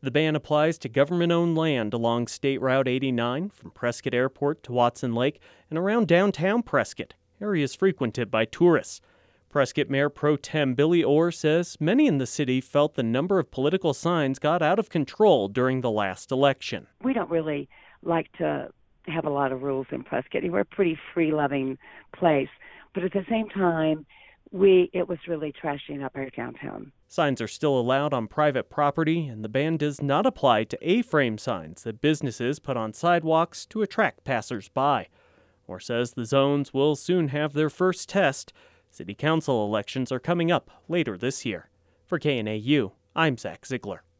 The ban applies to government-owned land along State Route 89 from Prescott Airport to Watson Lake and around downtown Prescott, areas frequented by tourists. Prescott Mayor Pro Tem Billy Orr says many in the city felt the number of political signs got out of control during the last election. We don't really like to have a lot of rules in Prescott. We're a pretty free-loving place, but at the same time, it was really trashing up our downtown. Signs are still allowed on private property, and the ban does not apply to A-frame signs that businesses put on sidewalks to attract passers-by. Orr says the zones will soon have their first test. City Council elections are coming up later this year. For KNAU, I'm Zach Ziegler.